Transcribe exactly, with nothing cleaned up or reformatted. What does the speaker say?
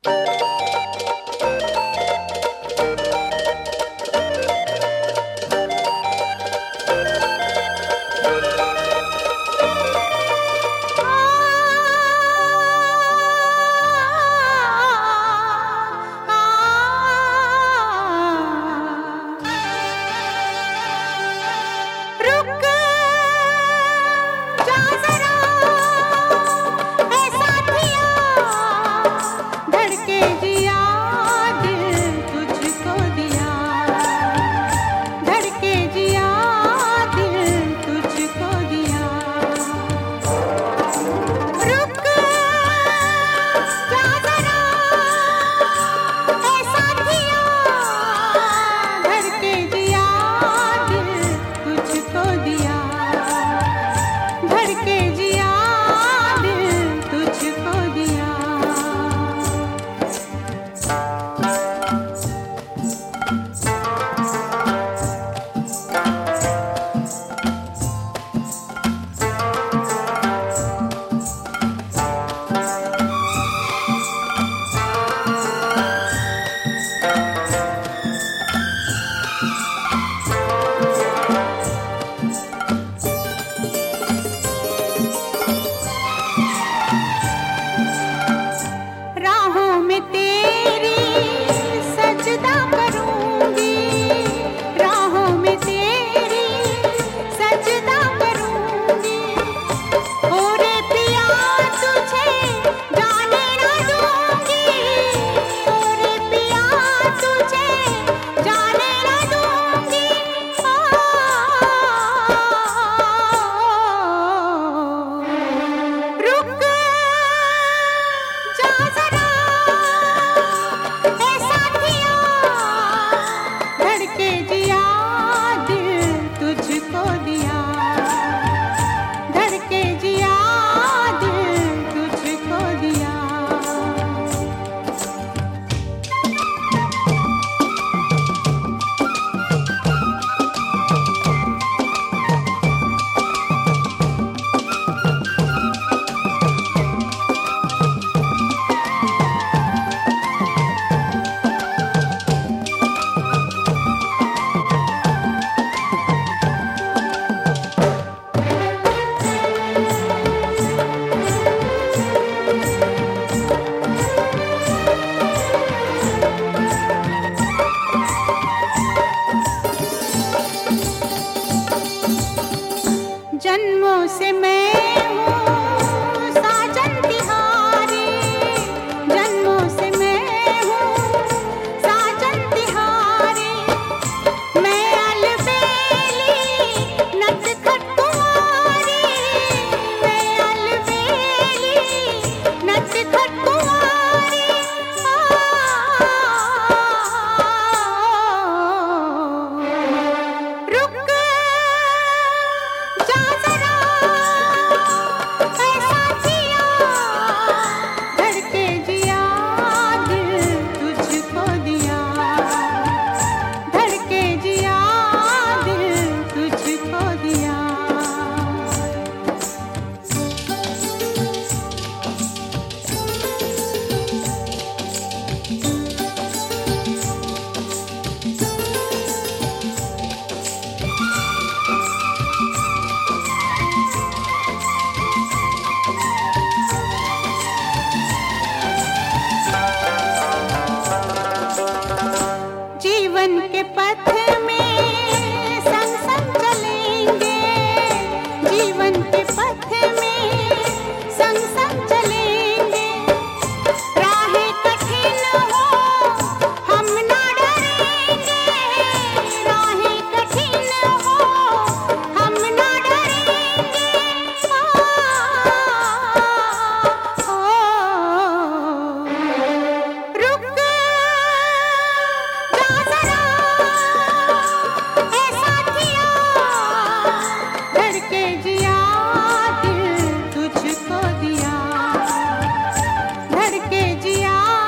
जन्मों से मैं हूँ साजन तिहारी, जन्मों से मैं हूँ साजन तिहारी। मैं अलबेली नटखट कुंवारी, मैं अलबेली नटखट कुंवारी। रुक जा जरा ऐसा जिया, धड़के जिया दिल तुझको दिया, धड़के जिया दिल तुझको दिया। जीवन के पथ में संग संग चलेंगे, जीवन के पथ में संग संग चलेंगे। राहें कठिन हो हम ना डरेंगे, राहें कठिन हो हम ना डरेंगे। आ, ओ, रुक जा जरा ऐसा किया, धड़के जिया दिल तुझको दिया, धड़के जिया